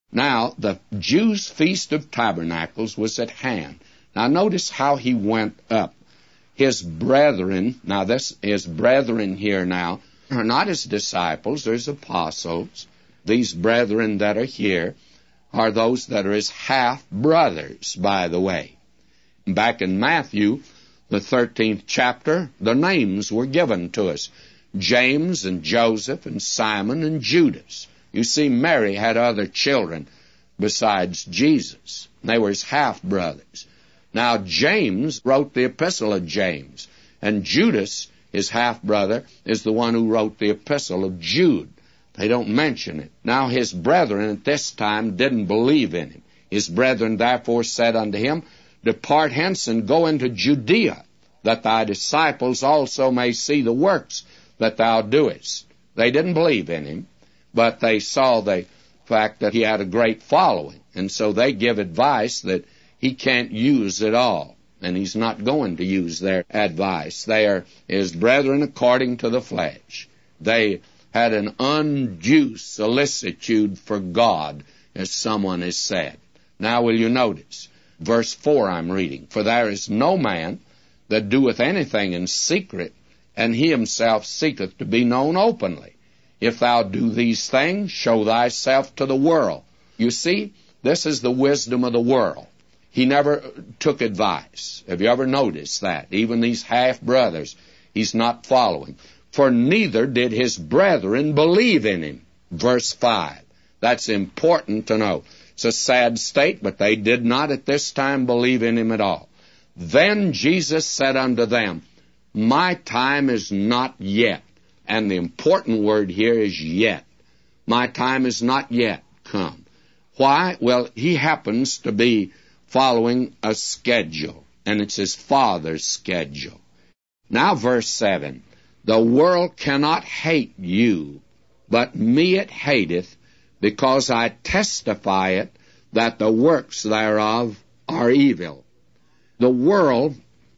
Now, the Jews' Feast of Tabernacles was at hand. Now, notice how he went up. His brethren, now this his brethren here now, are not his disciples, there's apostles. These brethren that are here are those that are his half-brothers, by the way. Back in Matthew, the 13th chapter, the names were given to us. James and Joseph and Simon and Judas. You see, Mary had other children besides Jesus. They were his half-brothers. Now, James wrote the Epistle of James, and Judas, his half-brother, is the one who wrote the Epistle of Jude. They don't mention it. Now, his brethren at this time didn't believe in him. His brethren therefore said unto him, Depart hence and go into Judea, that thy disciples also may see the works that thou doest. They didn't believe in him, but they saw the fact that he had a great following, and so they give advice that he can't use it all, and he's not going to use their advice. They are his brethren according to the flesh. They had an undue solicitude for God, as someone has said. Now will you notice, verse 4 I'm reading, For there is no man that doeth anything in secret, and he himself seeketh to be known openly. If thou do these things, show thyself to the world. You see, this is the wisdom of the world. He never took advice. Have you ever noticed that? Even these half-brothers, he's not following. For neither did his brethren believe in him. Verse 5. That's important to know. It's a sad state, but they did not at this time believe in him at all. Then Jesus said unto them, My time is not yet. And the important word here is yet. My time is not yet come. Why? Well, he happens to be following a schedule, and it's his Father's schedule. Now, verse 7, The world cannot hate you, but me it hateth, because I testify it, that the works thereof are evil. The world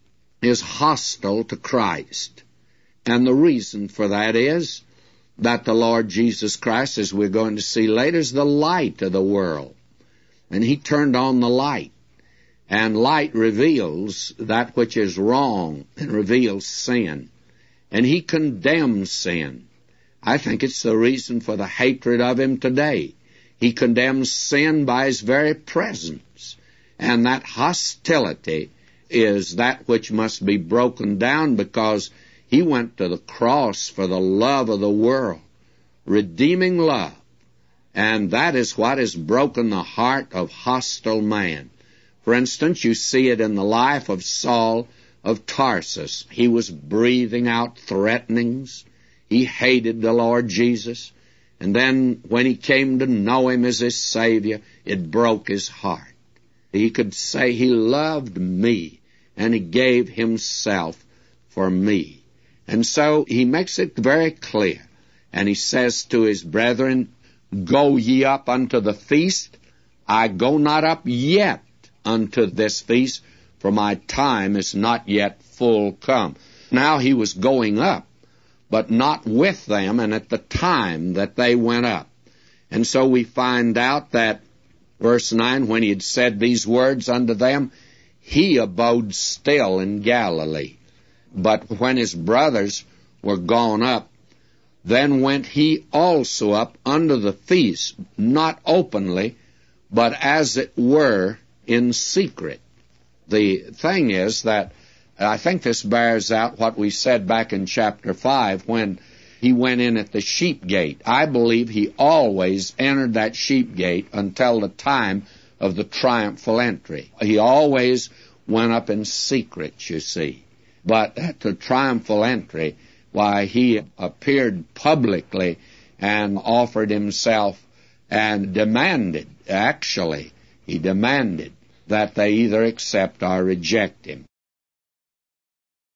is hostile to Christ, and the reason for that is that the Lord Jesus Christ, as we're going to see later, is the light of the world, and he turned on the light. And light reveals that which is wrong and reveals sin. And he condemns sin. I think it's the reason for the hatred of him today. He condemns sin by his very presence. And that hostility is that which must be broken down, because he went to the cross for the love of the world, redeeming love. And that is what has broken the heart of hostile man. For instance, you see it in the life of Saul of Tarsus. He was breathing out threatenings. He hated the Lord Jesus. And then when he came to know him as his Savior, it broke his heart. He could say, He loved me, and he gave himself for me. And so he makes it very clear. And he says to his brethren, Go ye up unto the feast. I go not up yet unto this feast, for my time is not yet full come. Now he was going up, but not with them, and at the time that they went up. And so we find out that, verse 9, when he had said these words unto them, he abode still in Galilee. But when his brothers were gone up, then went he also up unto the feast, not openly, but as it were in secret. The thing is that I think this bears out what we said back in chapter 5 when he went in at the sheep gate. I believe he always entered that sheep gate until the time of the triumphal entry. He always went up in secret, you see. But at the triumphal entry, why, he appeared publicly and offered himself and demanded, actually, he demanded that they either accept or reject him.